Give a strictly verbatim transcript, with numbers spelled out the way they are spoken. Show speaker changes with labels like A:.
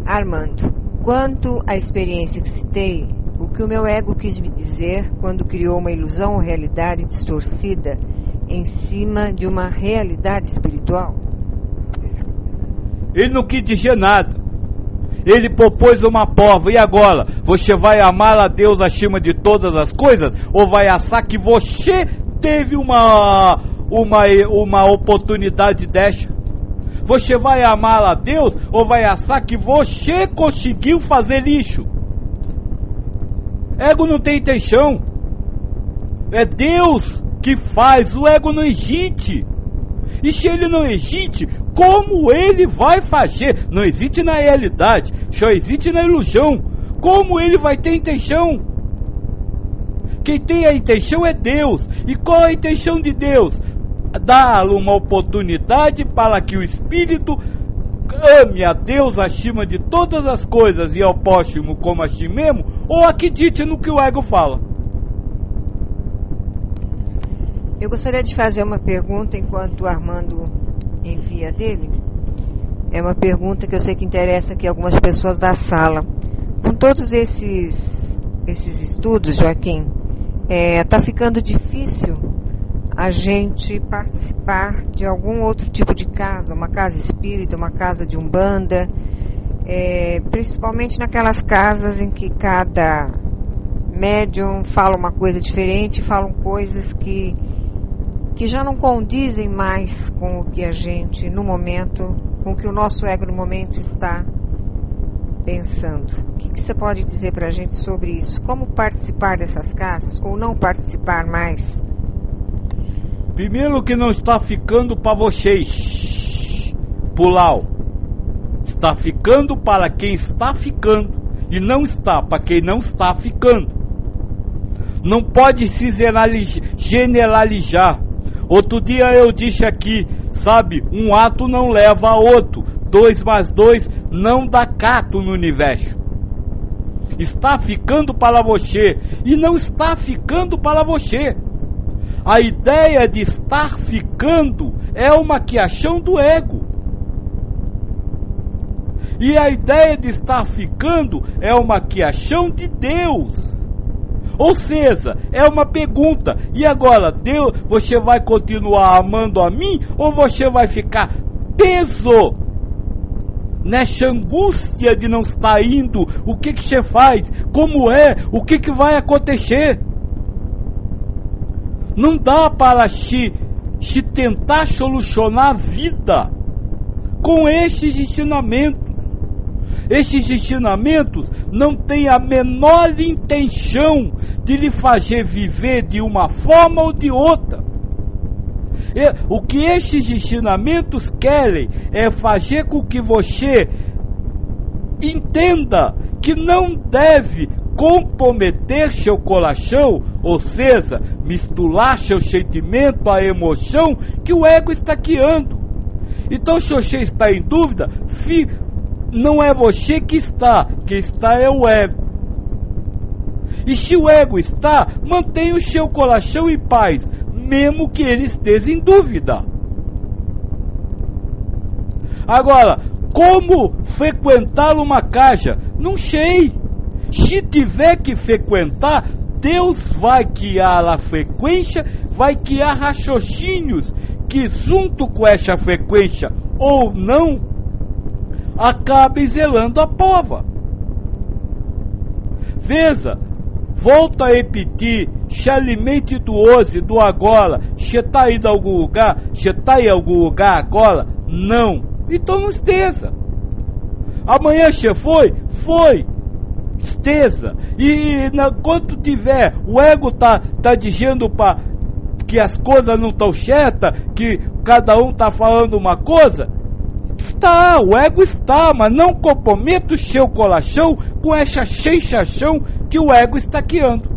A: Armando, quanto à experiência que citei, o que o meu ego quis me dizer quando criou uma ilusão ou realidade distorcida em cima de uma realidade espiritual?
B: Ele não quis dizer nada. Ele propôs uma prova. E agora? Você vai amar a Deus acima de todas as coisas? Ou vai achar que você teve uma, uma, uma oportunidade dessa? Você vai amar a Deus? Ou vai achar que você conseguiu fazer lixo? Ego não tem intenção. É Deus que faz. O ego não existe. E se ele não existe, como ele vai fazer? Não existe na realidade, só existe na ilusão. Como ele vai ter intenção? Quem tem a intenção é Deus. E qual a intenção de Deus? Dar uma oportunidade para que o Espírito ame a Deus acima de todas as coisas e ao próximo como a si mesmo, ou acredite no que o ego fala.
A: Eu gostaria de fazer uma pergunta enquanto o Armando envia dele. É uma pergunta que eu sei que interessa aqui algumas pessoas da sala. Com todos esses, esses estudos, Joaquim, está é, ficando difícil a gente participar de algum outro tipo de casa, uma casa espírita, uma casa de umbanda, é, principalmente naquelas casas em que cada médium fala uma coisa diferente, falam coisas que que já não condizem mais com o que a gente, no momento, com o que o nosso ego no momento está pensando. O que, que você pode dizer para a gente sobre isso? Como participar dessas casas ou não participar mais?
B: Primeiro que não está ficando para vocês, pulau. Está ficando para quem está ficando e não está para quem não está ficando. Não pode se generalizar. Outro dia eu disse aqui, sabe, um ato não leva a outro, dois mais dois não dá cato no universo. Está ficando para você e não está ficando para você. A ideia de estar ficando é uma criação do ego. E a ideia de estar ficando é uma criação de Deus. Ou seja, é uma pergunta. E agora, Deus, você vai continuar amando a mim? Ou você vai ficar preso nessa angústia de não estar indo? O que que você faz? Como é? O que que vai acontecer? Não dá para se, se tentar solucionar a vida com esses ensinamentos. Esses ensinamentos não têm a menor intenção de lhe fazer viver de uma forma ou de outra. E, o que esses ensinamentos querem é fazer com que você entenda que não deve comprometer seu coração, ou seja, misturar seu sentimento à emoção que o ego está criando. Então, se você está em dúvida, fica. Não é você que está, quem está é o ego. E se o ego está, mantenha o seu coração em paz, mesmo que ele esteja em dúvida. Agora, como frequentar uma casa? Não sei. Se tiver que frequentar, Deus vai criar a frequência, vai criar raciocínios que junto com essa frequência ou não, acabe zelando a prova. Veja, volto a repetir, se alimente do hoje, do agora. Você está indo a algum lugar? Você está em algum lugar agora? Não. Então não esteja. Amanhã você foi? Foi. Esteja. E na, quando tiver, o ego tá, tá dizendo para que as coisas não estão certas, que cada um está falando uma coisa, está, o ego está, mas não comprometa o seu coração com essa sensação que o ego está criando.